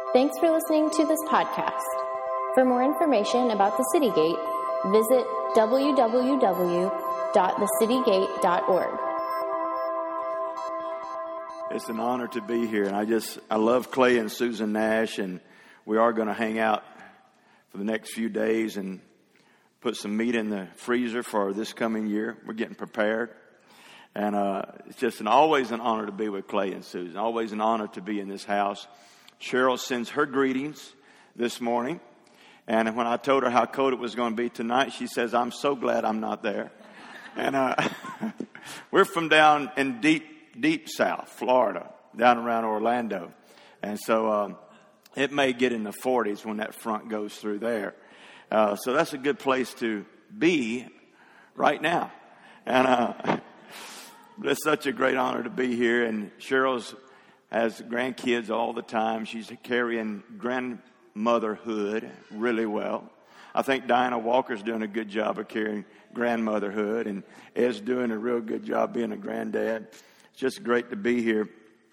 Thanks for listening to this podcast. For more information about the City Gate, visit www.thecitygate.org. It's an honor to be here, and I love Clay and Susan Nash, and we are going to hang out for the next few days and put some meat in the freezer for this coming year. We're getting prepared, and it's just always an honor to be with Clay and Susan. Always an honor to be in this house. Cheryl sends her greetings this morning, and when I told her how cold it was going to be tonight, she says, "I'm so glad I'm not there." And we're from down in deep south, Florida, down around Orlando. And so it may get in the 40s when that front goes through there. So that's a good place to be right now. And it's such a great honor to be here. And Cheryl has grandkids all the time. She's carrying grandmotherhood really well. I think Diana Walker's doing a good job of carrying grandmotherhood. And Ed's doing a real good job being a granddad. It's just great to be here.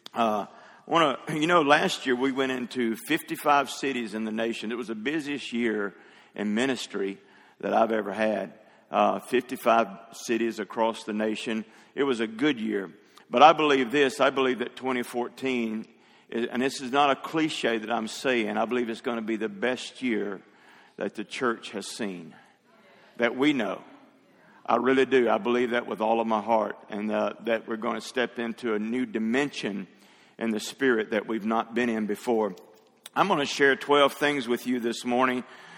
Last year we went into 55 cities in the nation. It was the busiest year in ministry that I've ever had. 55 cities across the nation. It was a good year. But I believe that 2014, and this is not a cliche that I'm saying, I believe it's going to be the best year that the church has seen, that we know. I really do. I believe that with all of my heart, and that we're going to step into a new dimension in the Spirit that we've not been in before. I'm going to share 12 things with you this morning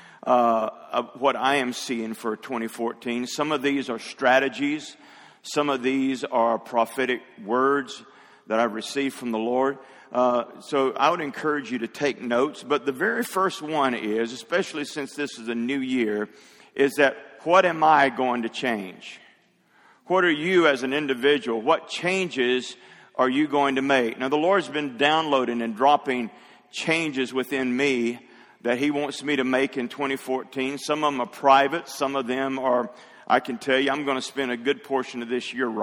of what I am seeing for 2014. Some of these are strategies. Some of these are prophetic words that I've received from the Lord. So I would encourage you to take notes. But the very first one is, especially since this is a new year, is that what am I going to change? What are you as an individual? What changes are you going to make? Now, the Lord's been downloading and dropping changes within me that He wants me to make in 2014. Some of them are private. Some of them are, I can tell you, I'm going to spend a good portion of this year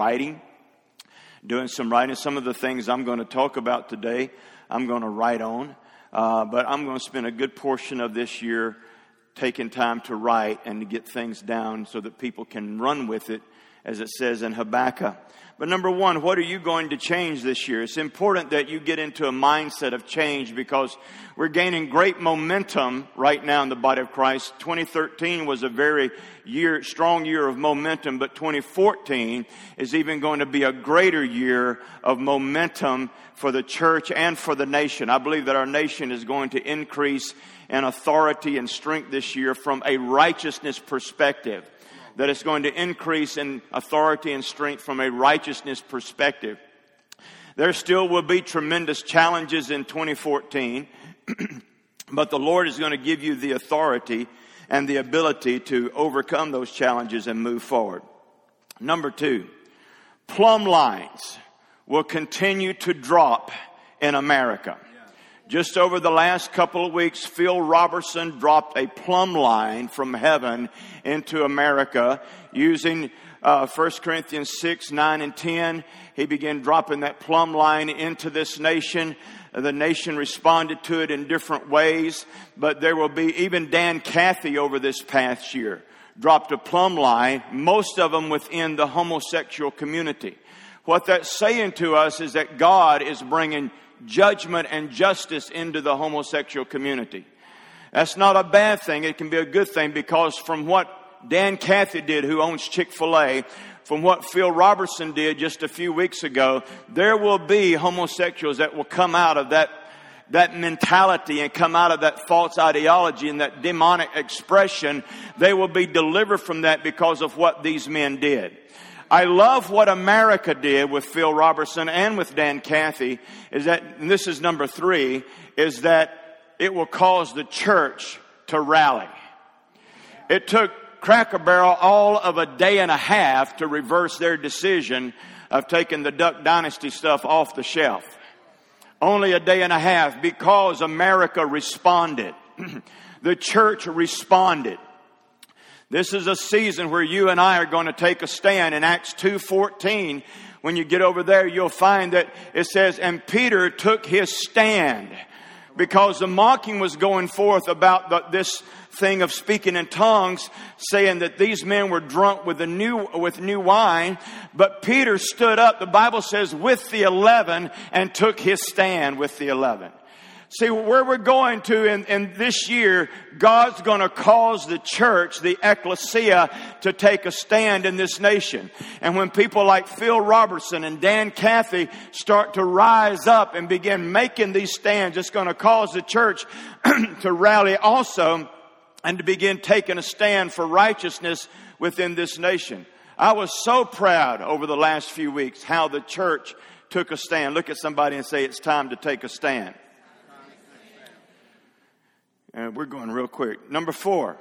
doing some writing. Some of the things I'm going to talk about today, I'm going to write on. But I'm going to spend a good portion of this year taking time to write and to get things down so that people can run with it, as it says in Habakkuk. But number one, what are you going to change this year? It's important that you get into a mindset of change because we're gaining great momentum right now in the body of Christ. 2013 was a very strong year of momentum, but 2014 is even going to be a greater year of momentum for the church and for the nation. I believe that our nation is going to increase in authority and strength this year from a righteousness perspective. That it's going to increase in authority and strength from a righteousness perspective. There still will be tremendous challenges in 2014, but the Lord is going to give you the authority and the ability to overcome those challenges and move forward. Number two, plumb lines will continue to drop in America. Just over the last couple of weeks, Phil Robertson dropped a plumb line from heaven into America using 1 Corinthians 6, 9, and 10. He began dropping that plumb line into this nation. The nation responded to it in different ways. But there will be, even Dan Cathy over this past year dropped a plumb line, most of them within the homosexual community. What that's saying to us is that God is bringing judgment and justice into the homosexual community. That's not a bad thing. It can be a good thing because from what Dan Cathy did, who owns Chick-fil-A, from what Phil Robertson did just a few weeks ago, there will be homosexuals that will come out of that mentality and come out of that false ideology and that demonic expression. They will be delivered from that because of what these men did. I love what America did with Phil Robertson and with Dan Cathy, is that, and this is number 3, is that it will cause the church to rally. It took Cracker Barrel all of a day and a half to reverse their decision of taking the Duck Dynasty stuff off the shelf. Only a day and a half because America responded. The church responded. This is a season where you and I are going to take a stand. In Acts 2:14, when you get over there, you'll find that it says, and Peter took his stand. because the mocking was going forth about this thing of speaking in tongues, saying that these men were drunk with new wine. But Peter stood up, the Bible says, with the 11, and took his stand with the 11. See, where we're going to in this year, God's going to cause the church, the ecclesia, to take a stand in this nation. And when people like Phil Robertson and Dan Cathy start to rise up and begin making these stands, it's going to cause the church to rally also and to begin taking a stand for righteousness within this nation. I was so proud over the last few weeks how the church took a stand. Look at somebody and say, it's time to take a stand. And we're going real quick. Number 4.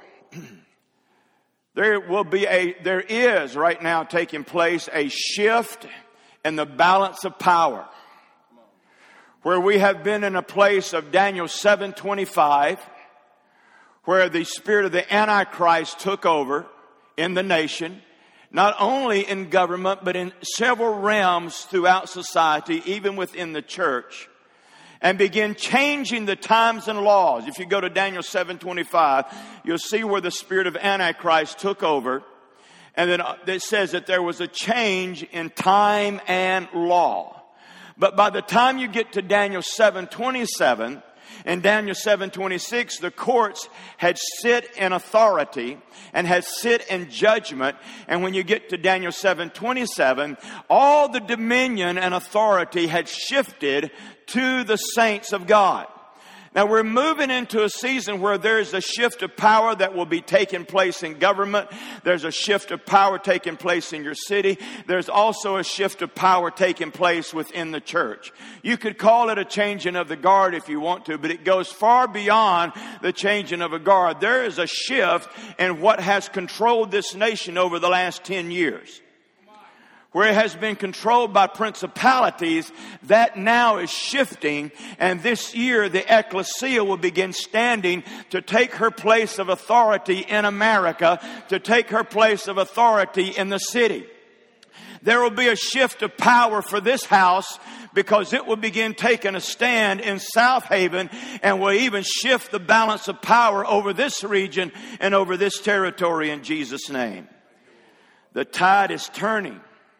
There is right now taking place a shift in the balance of power. Where we have been in a place of Daniel 7:25, where the spirit of the Antichrist took over in the nation, not only in government, but in several realms throughout society, even within the church, and begin changing the times and laws. If you go to Daniel 7:25, you'll see where the spirit of Antichrist took over. And then it says that there was a change in time and law. But by the time you get to Daniel 7:27, in Daniel 7:26, the courts had sit in authority and had sit in judgment. And when you get to Daniel 7:27, all the dominion and authority had shifted to the saints of God. Now we're moving into a season where there's a shift of power that will be taking place in government. There's a shift of power taking place in your city. There's also a shift of power taking place within the church. You could call it a changing of the guard if you want to, but it goes far beyond the changing of a guard. There is a shift in what has controlled this nation over the last 10 years. Where it has been controlled by principalities, that now is shifting. And this year, the ecclesia will begin standing to take her place of authority in America, to take her place of authority in the city. There will be a shift of power for this house because it will begin taking a stand in South Haven and will even shift the balance of power over this region and over this territory in Jesus' name. The tide is turning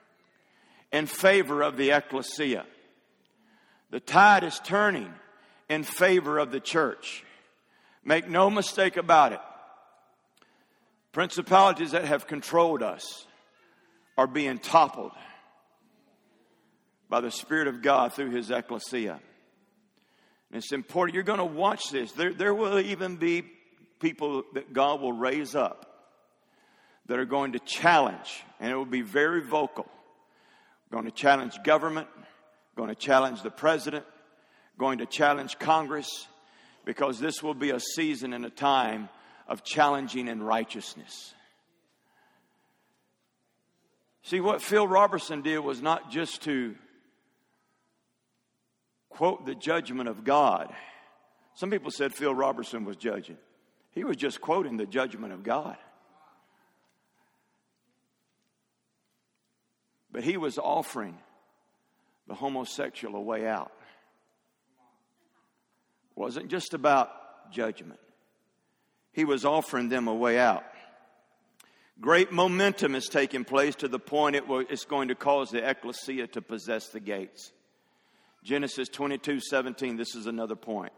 in favor of the ecclesia. The tide is turning in favor of the church. Make no mistake about it. Principalities that have controlled us are being toppled by the Spirit of God through His ecclesia. And it's important. You're going to watch this. There will even be people that God will raise up that are going to challenge, and it will be very vocal. Going to challenge government, going to challenge the president, going to challenge Congress, because this will be a season and a time of challenging in righteousness. See, what Phil Robertson did was not just to quote the judgment of God. Some people said Phil Robertson was judging. He was just quoting the judgment of God. But he was offering the homosexual a way out. It wasn't just about judgment. He was offering them a way out. Great momentum is taking place to the point it's going to cause the ecclesia to possess the gates. Genesis 22:17, this is another point.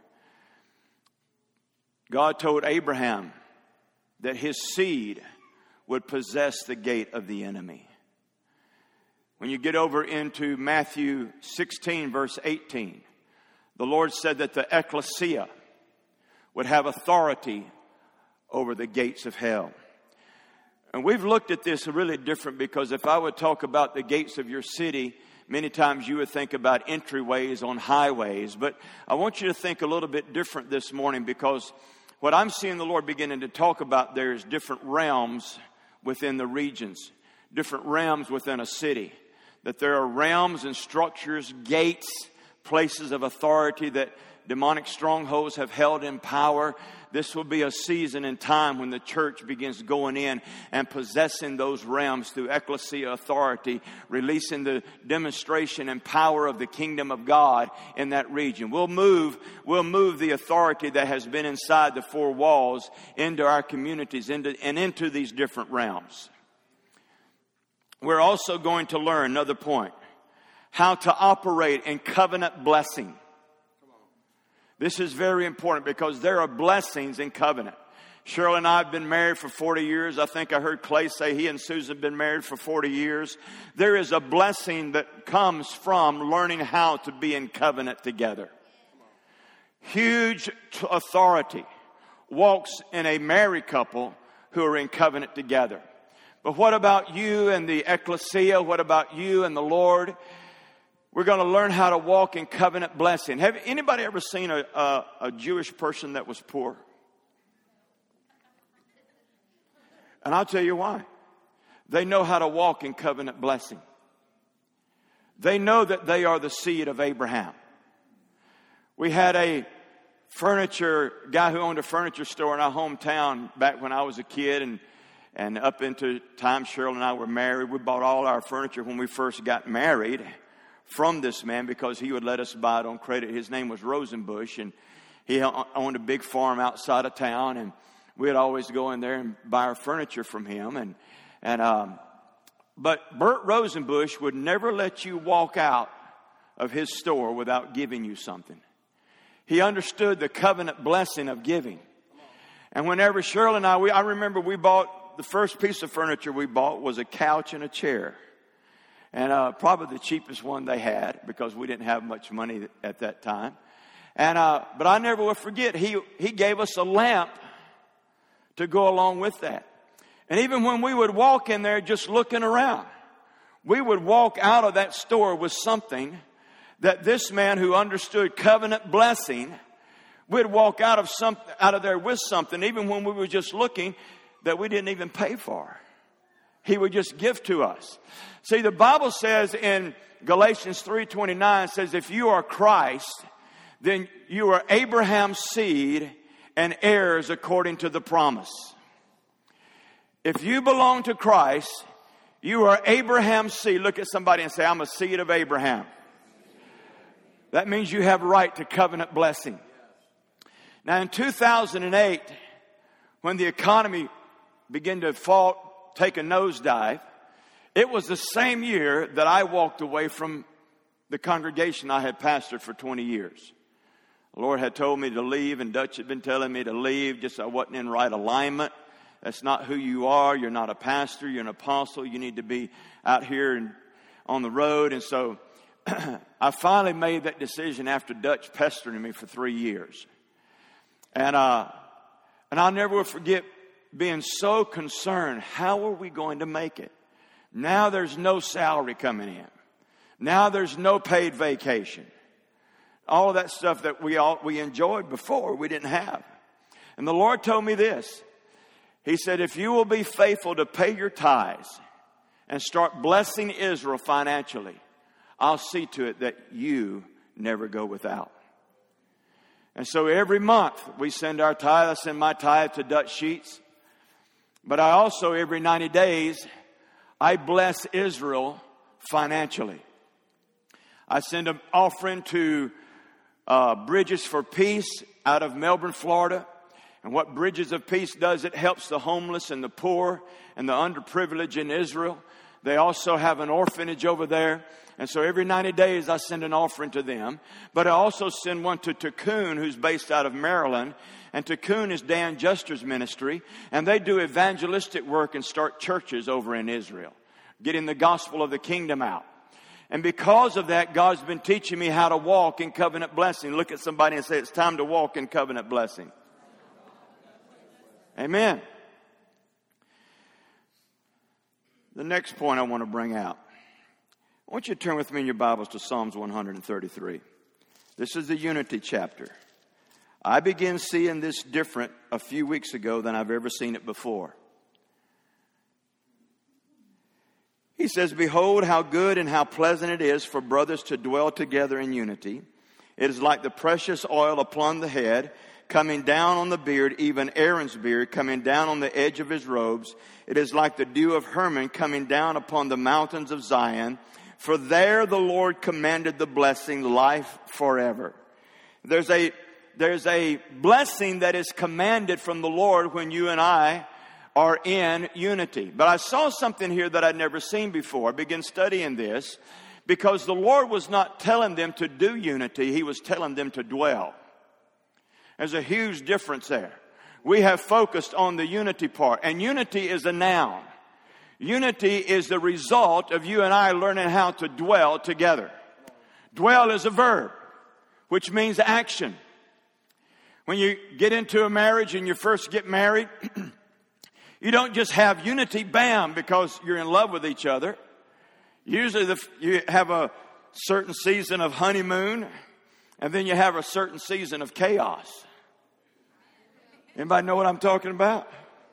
God told Abraham that his seed would possess the gate of the enemy. When you get over into Matthew 16, verse 18, the Lord said that the ecclesia would have authority over the gates of hell. And we've looked at this really different, because if I would talk about the gates of your city, many times you would think about entryways on highways. But I want you to think a little bit different this morning, because what I'm seeing the Lord beginning to talk about, there's different realms within the regions, different realms within a city. That there are realms and structures, gates, places of authority that demonic strongholds have held in power. this will be a season and time when the church begins going in and possessing those realms through ecclesia authority, releasing the demonstration and power of the kingdom of God in that region. We'll move the authority that has been inside the four walls into our communities and into these different realms. We're also going to learn, another point, how to operate in covenant blessing. This is very important because there are blessings in covenant. Cheryl and I have been married for 40 years. I think I heard Clay say he and Susan have been married for 40 years. There is a blessing that comes from learning how to be in covenant together. Huge authority walks in a married couple who are in covenant together. But what about you and the ecclesia? What about you and the Lord? We're going to learn how to walk in covenant blessing. Have anybody ever seen a Jewish person that was poor? And I'll tell you why. They know how to walk in covenant blessing. They know that they are the seed of Abraham. We had a guy who owned a furniture store in our hometown back when I was a kid, and up into time Cheryl and I were married. We bought all our furniture when we first got married from this man because he would let us buy it on credit. His name was Rosenbush, and he owned a big farm outside of town, and we'd always go in there and buy our furniture from him. But Bert Rosenbush would never let you walk out of his store without giving you something. He understood the covenant blessing of giving. And whenever Cheryl and I remember we bought, the first piece of furniture we bought was a couch and a chair. And probably the cheapest one they had because we didn't have much money at that time. But I never will forget, he gave us a lamp to go along with that. And even when we would walk in there just looking around, we would walk out of that store with something that this man who understood covenant blessing, we'd walk out of there with something, even when we were just looking, that we didn't even pay for. He would just give to us. See, the Bible says in Galatians 3:29, says, if you are Christ, then you are Abraham's seed and heirs according to the promise. If you belong to Christ, you are Abraham's seed. Look at somebody and say, I'm a seed of Abraham. That means you have right to covenant blessing. Now in 2008, when the economy began to fall, take a nosedive, it was the same year that I walked away from the congregation I had pastored for 20 years. The Lord had told me to leave, and Dutch had been telling me to leave, just I wasn't in right alignment. That's not who you are. You're not a pastor. You're an apostle. You need to be out here and on the road. And so I finally made that decision after Dutch pestering me for 3 years. And I'll never forget being so concerned. How are we going to make it? Now there's no salary coming in. Now there's no paid vacation. All of that stuff that we enjoyed before, we didn't have. And the Lord told me this. He said, if you will be faithful to pay your tithes and start blessing Israel financially, I'll see to it that you never go without. And so every month we send our tithe. I send my tithe to Dutch Sheets. But I also, every 90 days, I bless Israel financially. I send an offering to Bridges for Peace out of Melbourne, Florida. And what Bridges of Peace does, it helps the homeless and the poor and the underprivileged in Israel. They also have an orphanage over there. And so every 90 days I send an offering to them. But I also send one to Tikkun, who's based out of Maryland. And Tikkun is Dan Juster's ministry. And they do evangelistic work and start churches over in Israel, getting the gospel of the kingdom out. And because of that, God's been teaching me how to walk in covenant blessing. Look at somebody and say, it's time to walk in covenant blessing. Amen. The next point I want to bring out. I want you to turn with me in your Bibles to Psalms 133. This is the unity chapter. I began seeing this different a few weeks ago than I've ever seen it before. He says, behold, how good and how pleasant it is for brothers to dwell together in unity. It is like the precious oil upon the head, coming down on the beard, even Aaron's beard, coming down on the edge of his robes. It is like the dew of Hermon coming down upon the mountains of Zion. For there the Lord commanded the blessing, life forever. There's a blessing that is commanded from the Lord when you and I are in unity. But I saw something here that I'd never seen before. I began studying this because the Lord was not telling them to do unity. He was telling them to dwell. There's a huge difference there. We have focused on the unity part. And unity is a noun. Unity is the result of you and I learning how to dwell together. Dwell is a verb, which means action. When you get into a marriage and you first get married, you don't just have unity, bam, because you're in love with each other. Usually you have a certain season of honeymoon, and then you have a certain season of chaos. Anybody know what I'm talking about?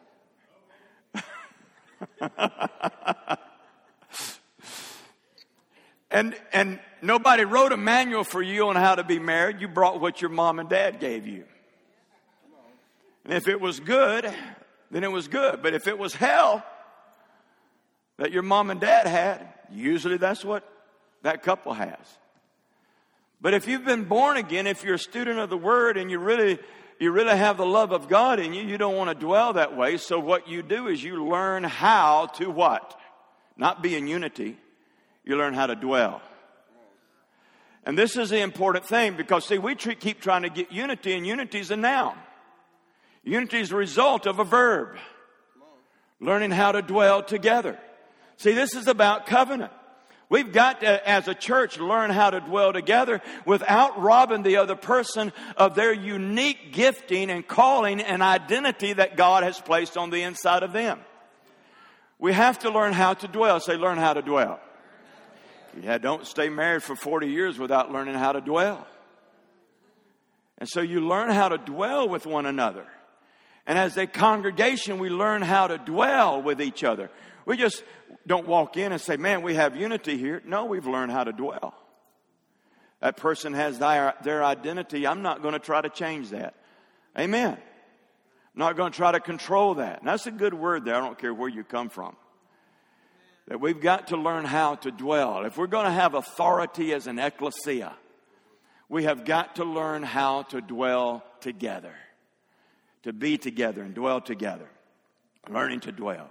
And nobody wrote a manual for you on how to be married. You brought what your mom and dad gave you. And if it was good, then it was good. But if it was hell that your mom and dad had, usually that's what that couple has. But if you've been born again, if you're a student of the Word and you really have the love of God in you, you don't want to dwell that way. So what you do is you learn how to what? Not be in unity. You learn how to dwell. And this is the important thing because, see, we keep trying to get unity, and unity is a noun. Unity is a result of a verb. Learning how to dwell together. See, this is about covenant. We've got to, as a church, learn how to dwell together without robbing the other person of their unique gifting and calling and identity that God has placed on the inside of them. We have to learn how to dwell. Say, learn how to dwell. Yeah, don't stay married for 40 years without learning how to dwell. And so you learn how to dwell with one another. And as a congregation, we learn how to dwell with each other. We just don't walk in and say, man, we have unity here. No, we've learned how to dwell. That person has their identity. I'm not going to try to change that. Amen. I'm not going to try to control that. And that's a good word there. I don't care where you come from. That we've got to learn how to dwell. If we're going to have authority as an ecclesia, we have got to learn how to dwell together. To be together and dwell together. Learning to dwell.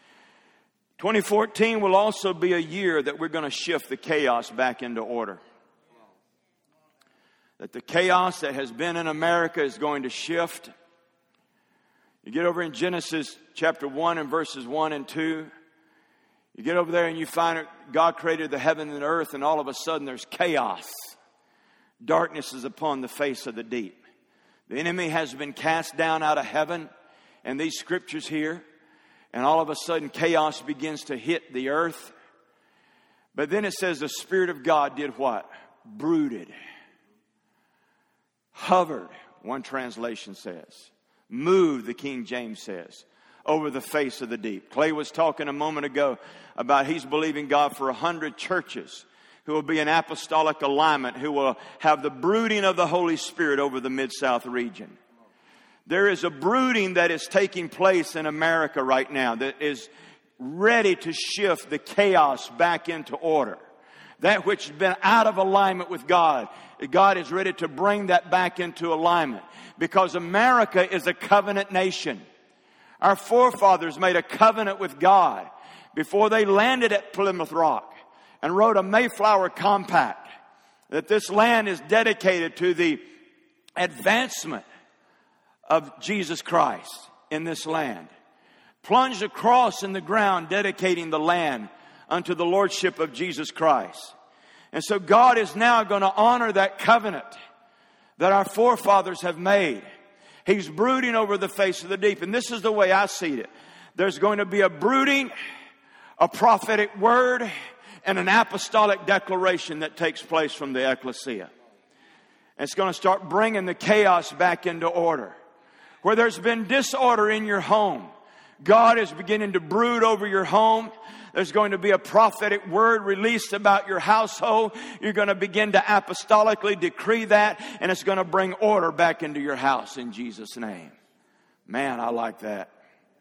2014 will also be a year that we're going to shift the chaos back into order. That the chaos that has been in America is going to shift. You get over in Genesis chapter 1 and verses 1 and 2. You get over there and you find God created the heaven and the earth, and all of a sudden there's chaos. Darkness is upon the face of the deep. The enemy has been cast down out of heaven, and these scriptures here, and all of a sudden chaos begins to hit the earth. But then it says the Spirit of God did what? Brooded. Hovered, one translation says. Moved, the King James says, over the face of the deep. Clay was talking a moment ago about he's believing God for 100 churches who will be in apostolic alignment, who will have the brooding of the Holy Spirit over the Mid-South region. There is a brooding that is taking place in America right now that is ready to shift the chaos back into order. That which has been out of alignment with God, God is ready to bring that back into alignment. Because America is a covenant nation. Our forefathers made a covenant with God before they landed at Plymouth Rock and wrote a Mayflower Compact that this land is dedicated to the advancement of Jesus Christ in this land. Plunged a cross in the ground, dedicating the land unto the lordship of Jesus Christ. And so God is now going to honor that covenant that our forefathers have made. He's brooding over the face of the deep. And this is the way I see it. There's going to be a brooding, a prophetic word, and an apostolic declaration that takes place from the ecclesia. And it's going to start bringing the chaos back into order. Where there's been disorder in your home, God is beginning to brood over your home. There's going to be a prophetic word released about your household. You're going to begin to apostolically decree that, and it's going to bring order back into your house in Jesus' name. Man, I like that.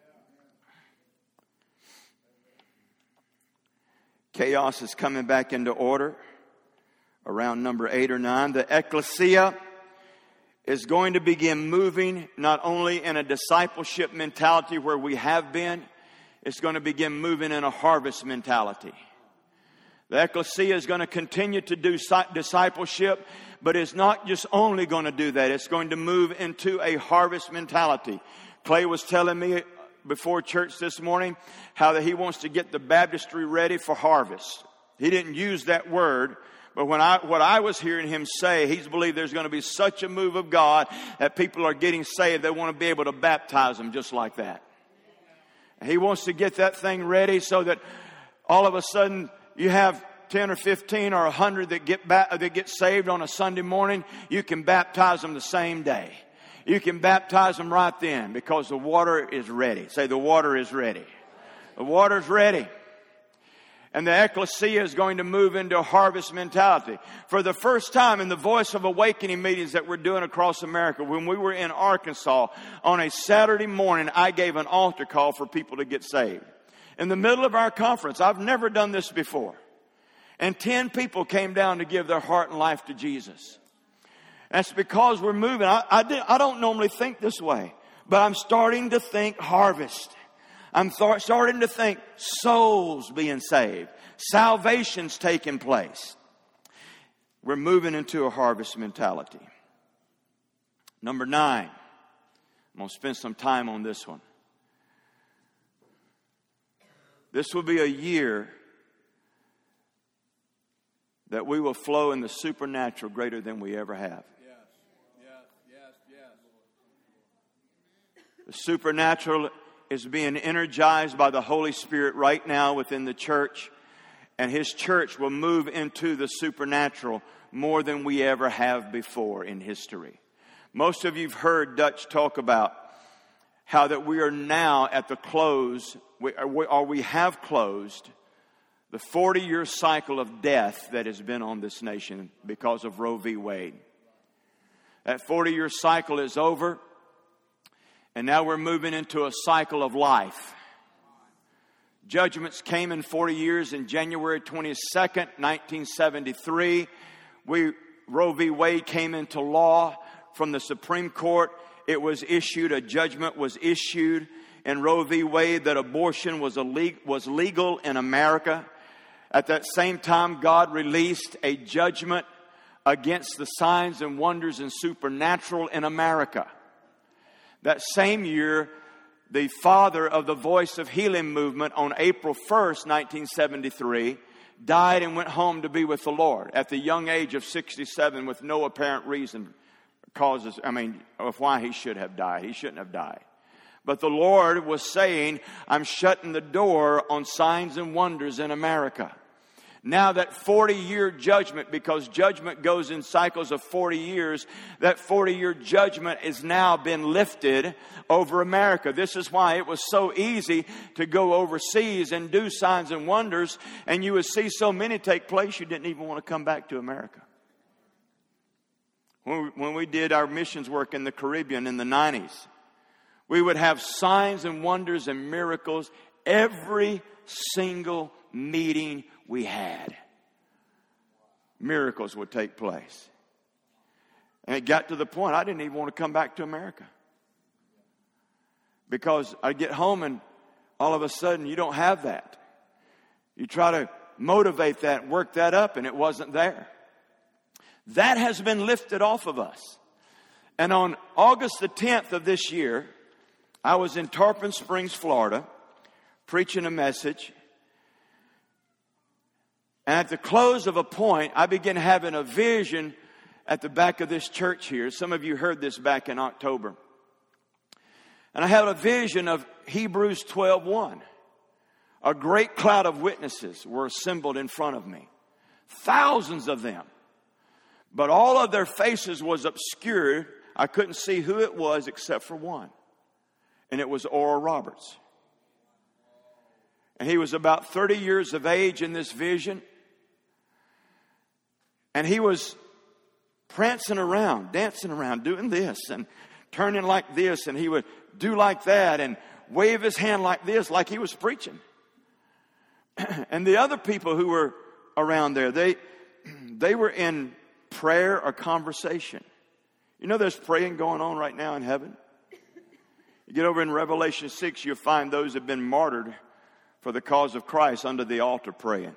Chaos is coming back into order around number 8 or 9. The ecclesia is going to begin moving not only in a discipleship mentality where we have been, it's going to begin moving in a harvest mentality. The ecclesia is going to continue to do discipleship, but it's not just only going to do that. It's going to move into a harvest mentality. Clay was telling me before church this morning how that he wants to get the baptistry ready for harvest. He didn't use that word, but what I was hearing him say, he's believed there's going to be such a move of God that people are getting saved. They want to be able to baptize them just like that. He wants to get that thing ready so that all of a sudden you have 10 or 15 or 100 that get saved on a Sunday morning. You can baptize them the same day. You can baptize them right then because the water is ready. Say, the water is ready. The water's ready. And the ecclesia is going to move into a harvest mentality. For the first time in the Voice of Awakening meetings that we're doing across America, when we were in Arkansas, on a Saturday morning, I gave an altar call for people to get saved. In the middle of our conference, I've never done this before. And 10 people came down to give their heart and life to Jesus. That's because we're moving. I don't normally think this way, but I'm starting to think harvest. I'm starting to think souls being saved. Salvation's taking place. We're moving into a harvest mentality. Number 9. I'm going to spend some time on this one. This will be a year that we will flow in the supernatural greater than we ever have. The supernatural is being energized by the Holy Spirit right now within the church. And His church will move into the supernatural more than we ever have before in history. Most of you've heard Dutch talk about how that we are now at the close, we have closed the 40-year cycle of death that has been on this nation because of Roe v. Wade. That 40-year cycle is over. And now we're moving into a cycle of life. Judgments came in 40 years in January 22nd, 1973. Roe v. Wade came into law from the Supreme Court. It was issued, a judgment was issued in Roe v. Wade that abortion was legal in America. At that same time, God released a judgment against the signs and wonders and supernatural in America. That same year, the father of the Voice of Healing movement on April 1st, 1973, died and went home to be with the Lord at the young age of 67 with no apparent reason of why he should have died. He shouldn't have died. But the Lord was saying, I'm shutting the door on signs and wonders in America. Now that 40-year judgment, because judgment goes in cycles of 40 years, that 40-year judgment has now been lifted over America. This is why it was so easy to go overseas and do signs and wonders, and you would see so many take place you didn't even want to come back to America. When we did our missions work in the Caribbean in the 90s, we would have signs and wonders and miracles every single meeting we had. Miracles would take place. And it got to the point I didn't even want to come back to America. Because I'd get home and all of a sudden you don't have that. You try to motivate that, work that up, and it wasn't there. That has been lifted off of us. And on August the 10th of this year, I was in Tarpon Springs, Florida, preaching a message. And at the close of a point, I began having a vision at the back of this church here. Some of you heard this back in October. And I had a vision of Hebrews 12:1. A great cloud of witnesses were assembled in front of me. Thousands of them. But all of their faces was obscured. I couldn't see who it was except for one. And it was Oral Roberts. And he was about 30 years of age in this vision. And he was prancing around, dancing around, doing this and turning like this. And he would do like that and wave his hand like this, like he was preaching. And the other people who were around there, they were in prayer or conversation. You know there's praying going on right now in heaven? You get over in Revelation 6, you'll find those who have been martyred for the cause of Christ under the altar praying.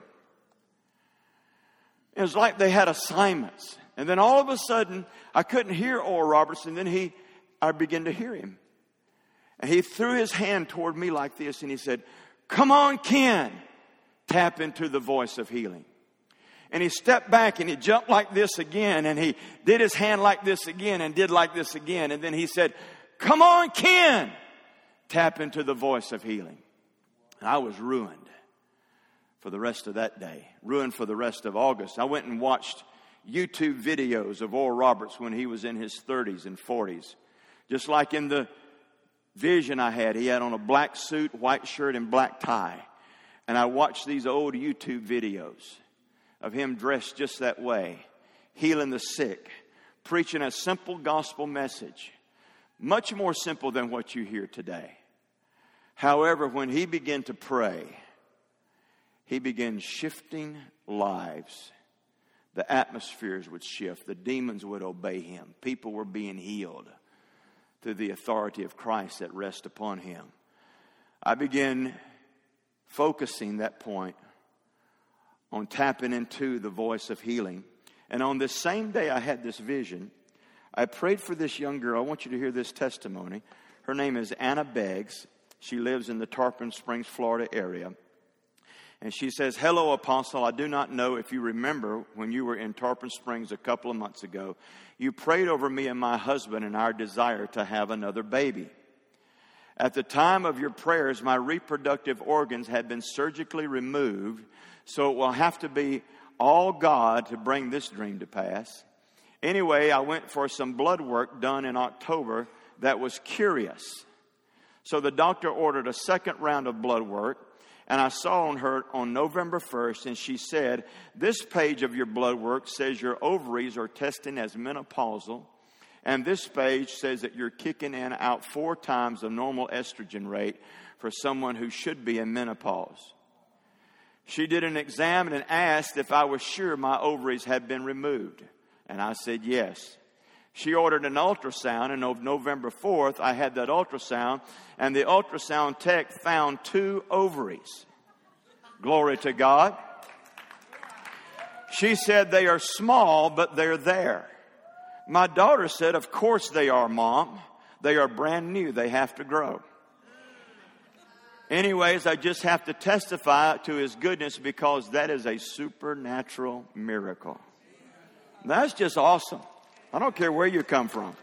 It was like they had assignments. And then all of a sudden, I couldn't hear Oral Roberts, and then I began to hear him. And he threw his hand toward me like this, and he said, "Come on, Ken, tap into the voice of healing." And he stepped back and he jumped like this again, and he did his hand like this again and did like this again. And then he said, "Come on, Ken, tap into the voice of healing." And I was ruined for the rest of that day, ruined for the rest of August. I went and watched YouTube videos of Oral Roberts when he was in his 30s and 40s. Just like in the vision I had, he had on a black suit, white shirt, and black tie. And I watched these old YouTube videos of him dressed just that way, healing the sick, preaching a simple gospel message, much more simple than what you hear today. However, when he began to pray, he began shifting lives. The atmospheres would shift. The demons would obey him. People were being healed through the authority of Christ that rests upon him. I began focusing that point on tapping into the voice of healing. And on this same day I had this vision, I prayed for this young girl. I want you to hear this testimony. Her name is Anna Beggs. She lives in the Tarpon Springs, Florida area. And she says, "Hello, Apostle. I do not know if you remember when you were in Tarpon Springs a couple of months ago. You prayed over me and my husband and our desire to have another baby. At the time of your prayers, my reproductive organs had been surgically removed, so it will have to be all God to bring this dream to pass. Anyway, I went for some blood work done in October that was curious. So the doctor ordered a second round of blood work, and I saw on her on November 1st, and she said, "This page of your blood work says your ovaries are testing as menopausal, and this page says that you're kicking in out 4 times the normal estrogen rate for someone who should be in menopause." She did an exam and asked if I was sure my ovaries had been removed, and I said yes. She ordered an ultrasound, and on November 4th, I had that ultrasound, and the ultrasound tech found 2 ovaries. Glory to God. She said they are small, but they're there. My daughter said, "Of course they are, Mom. They are brand new. They have to grow." Anyways, I just have to testify to his goodness because that is a supernatural miracle. That's just awesome. I don't care where you come from.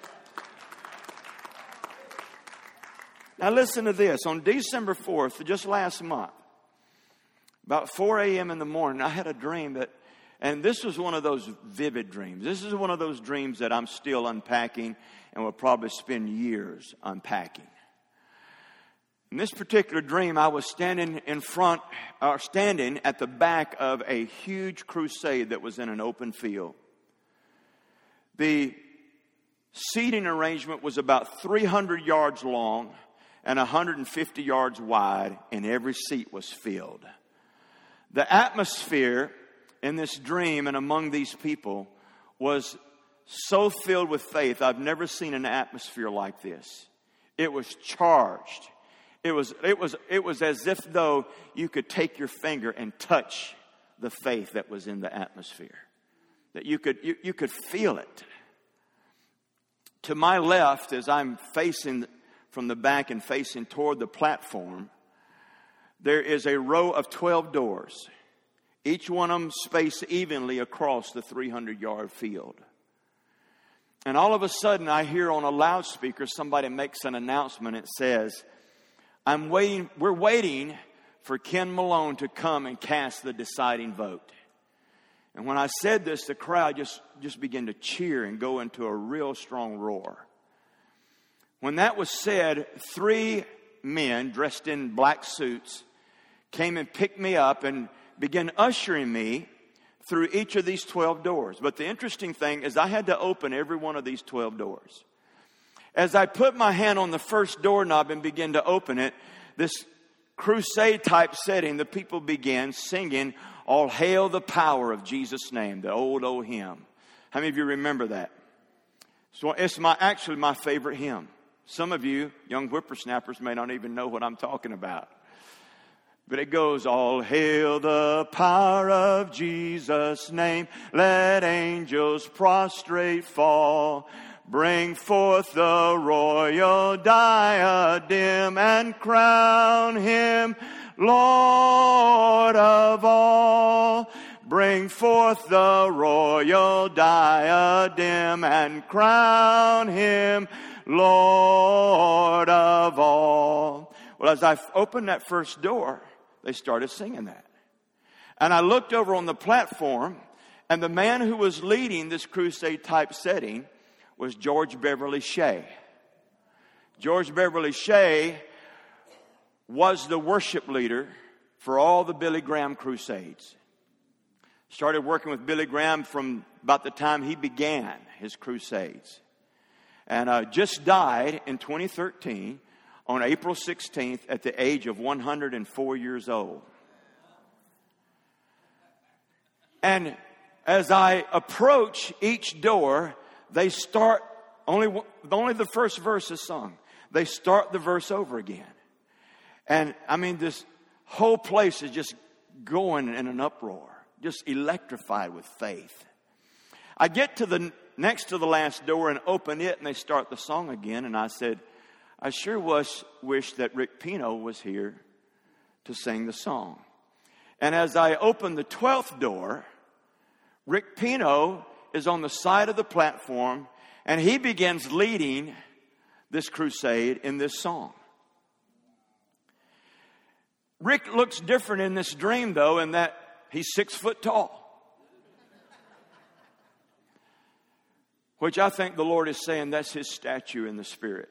Now listen to this. On December 4th, just last month, about 4 a.m. in the morning, I had a dream that, and this was one of those vivid dreams. This is one of those dreams that I'm still unpacking and will probably spend years unpacking. In this particular dream, I was standing at the back of a huge crusade that was in an open field. The seating arrangement was about 300 yards long and 150 yards wide, and every seat was filled. The atmosphere in this dream and among these people was so filled with faith. I've never seen an atmosphere like this. It was charged. It was as if though you could take your finger and touch the faith that was in the atmosphere. That you could feel it. To my left, as I'm facing from the back and facing toward the platform, there is a row of 12 doors. Each one of them spaced evenly across the 300-yard field. And all of a sudden, I hear on a loudspeaker, somebody makes an announcement. It says, we're waiting for Ken Malone to come and cast the deciding vote. And when I said this, the crowd just began to cheer and go into a real strong roar. When that was said, 3 men dressed in black suits came and picked me up and began ushering me through each of these 12 doors. But the interesting thing is I had to open every one of these 12 doors. As I put my hand on the first doorknob and began to open it, this crusade type setting, the people began singing, "All Hail the Power of Jesus' Name," the old hymn. How many of you remember that? So it's actually my favorite hymn. Some of you young whippersnappers may not even know what I'm talking about. But it goes, "All hail the power of Jesus' name. Let angels prostrate fall. Bring forth the royal diadem and crown him Lord of all. Bring forth the royal diadem and crown him Lord of all." Well, as I opened that first door, they started singing that. And I looked over on the platform, and the man who was leading this crusade type setting was George Beverly Shea. George Beverly Shea was the worship leader for all the Billy Graham crusades. Started working with Billy Graham from about the time he began his crusades. And just died in 2013 on April 16th at the age of 104 years old. And as I approach each door, they start, only the first verse is sung. They start the verse over again. And I mean, this whole place is just going in an uproar, just electrified with faith. I get to the next to the last door and open it, and they start the song again. And I said, I sure wish that Rick Pino was here to sing the song. And as I open the 12th door, Rick Pino is on the side of the platform, and he begins leading this crusade in this song. Rick looks different in this dream, though, in that he's 6 foot tall. Which I think the Lord is saying that's his statue in the spirit.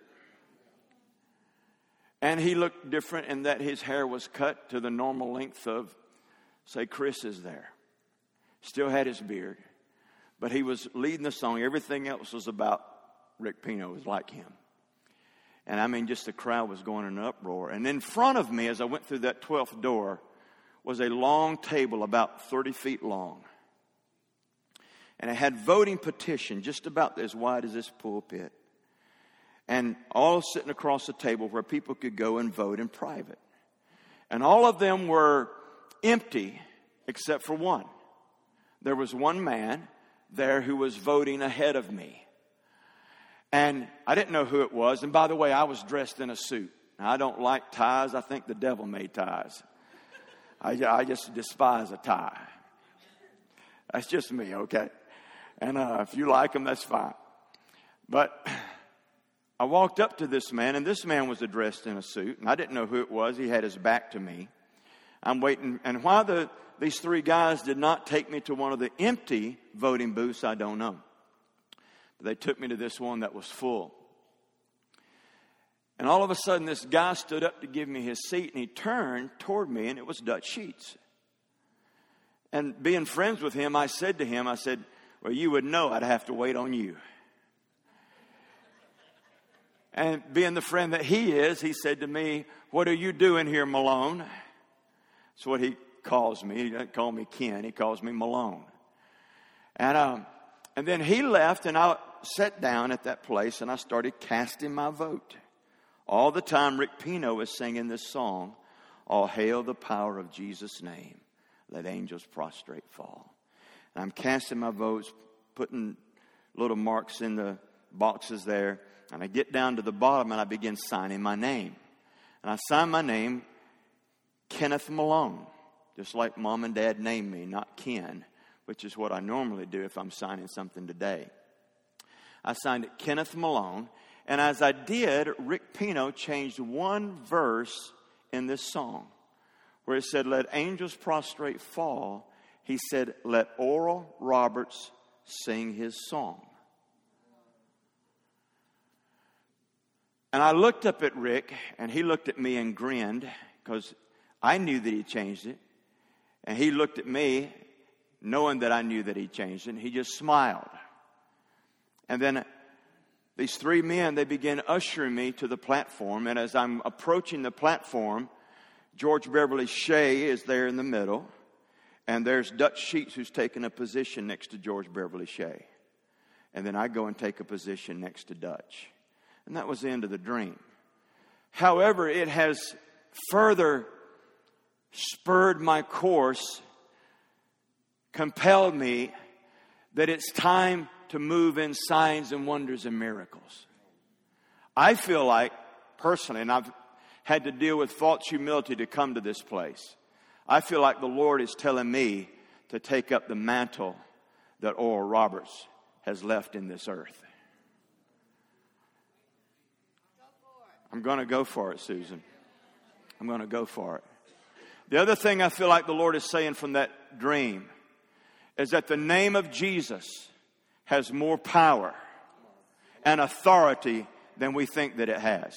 And he looked different in that his hair was cut to the normal length of, say, Chris's there. Still had his beard. But he was leading the song. Everything else was about Rick Pino. It was like him. And I mean, just the crowd was going in an uproar. And in front of me, as I went through that 12th door, was a long table about 30 feet long. And it had voting petition just about as wide as this pulpit. And all sitting across the table where people could go and vote in private. And all of them were empty except for one. There was one man there who was voting ahead of me. And I didn't know who it was. And by the way, I was dressed in a suit. Now, I don't like ties. I think the devil made ties. I just despise a tie. That's just me, okay? And if you like them, that's fine. But I walked up to this man, and this man was dressed in a suit. And I didn't know who it was. He had his back to me. I'm waiting. And why these three guys did not take me to one of the empty voting booths, I don't know. But they took me to this one that was full. And all of a sudden, this guy stood up to give me his seat, and he turned toward me, and it was Dutch Sheets. And being friends with him, I said, well, you would know I'd have to wait on you. And being the friend that he is, he said to me, "What are you doing here, Malone?" That's what he calls me. He doesn't call me Ken. He calls me Malone. And then he left, and I sat down at that place, and I started casting my vote. All the time, Rick Pino is singing this song, "All hail the power of Jesus' name. Let angels prostrate fall." And I'm casting my votes, putting little marks in the boxes there. And I get down to the bottom, and I begin signing my name. And I sign my name, Kenneth Malone, just like Mom and Dad named me, not Ken, which is what I normally do if I'm signing something today. I signed it Kenneth Malone. And as I did, Rick Pino changed one verse in this song where it said, "Let angels prostrate fall." He said, "Let Oral Roberts sing his song." And I looked up at Rick, and he looked at me and grinned because I knew that he changed it. And he looked at me, knowing that I knew that he changed it, and he just smiled. And then these three men, they began ushering me to the platform. And as I'm approaching the platform, George Beverly Shea is there in the middle. And there's Dutch Sheets who's taking a position next to George Beverly Shea. And then I go and take a position next to Dutch. And that was the end of the dream. However, it has further spurred my course, compelled me that it's time to move in signs and wonders and miracles. I feel like, personally, and I've had to deal with false humility to come to this place, I feel like the Lord is telling me to take up the mantle that Oral Roberts has left in this earth. I'm going to go for it, Susan. I'm going to go for it. The other thing I feel like the Lord is saying from that dream is that the name of Jesus has more power and authority than we think that it has.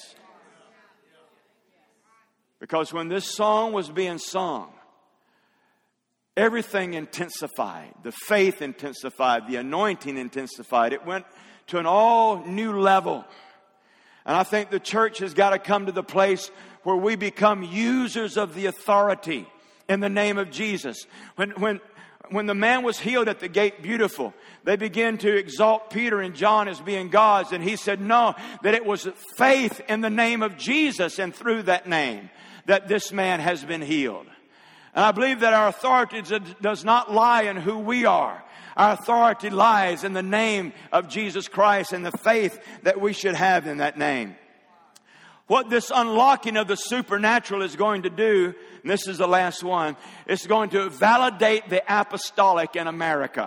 Because when this song was being sung, everything intensified. The faith intensified. The anointing intensified. It went to an all new level. And I think the church has got to come to the place where we become users of the authority in the name of Jesus. When the man was healed at the gate beautiful, they began to exalt Peter and John as being gods. And he said, no, that it was faith in the name of Jesus and through that name that this man has been healed. And I believe that our authority does not lie in who we are. Our authority lies in the name of Jesus Christ and the faith that we should have in that name. What this unlocking of the supernatural is going to do, and this is the last one, it's going to validate the apostolic in America.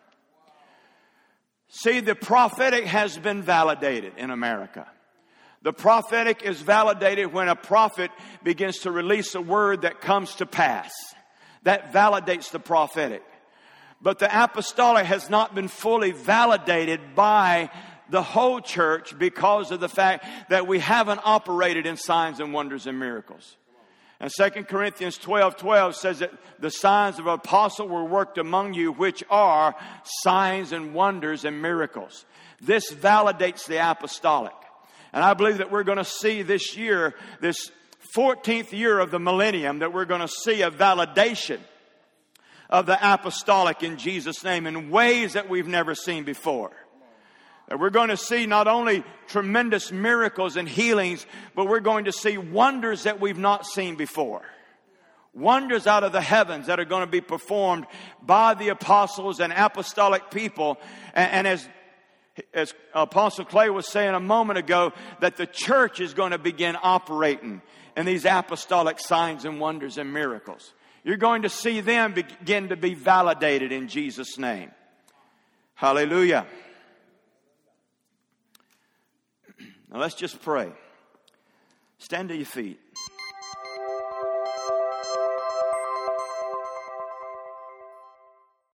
See, the prophetic has been validated in America. The prophetic is validated when a prophet begins to release a word that comes to pass. That validates the prophetic. But the apostolic has not been fully validated by the whole church because of the fact that we haven't operated in signs and wonders and miracles. And 2 Corinthians 12:12 says that the signs of an apostle were worked among you, which are signs and wonders and miracles. This validates the apostolic. And I believe that we're going to see this year, this 14th year of the millennium, that we're going to see a validation of the apostolic in Jesus' name in ways that we've never seen before. That we're going to see not only tremendous miracles and healings, but we're going to see wonders that we've not seen before. Wonders out of the heavens that are going to be performed by the apostles and apostolic people. And as Apostle Clay was saying a moment ago, that the church is going to begin operating in these apostolic signs and wonders and miracles. You're going to see them begin to be validated in Jesus' name. Hallelujah. Now let's just pray. Stand to your feet.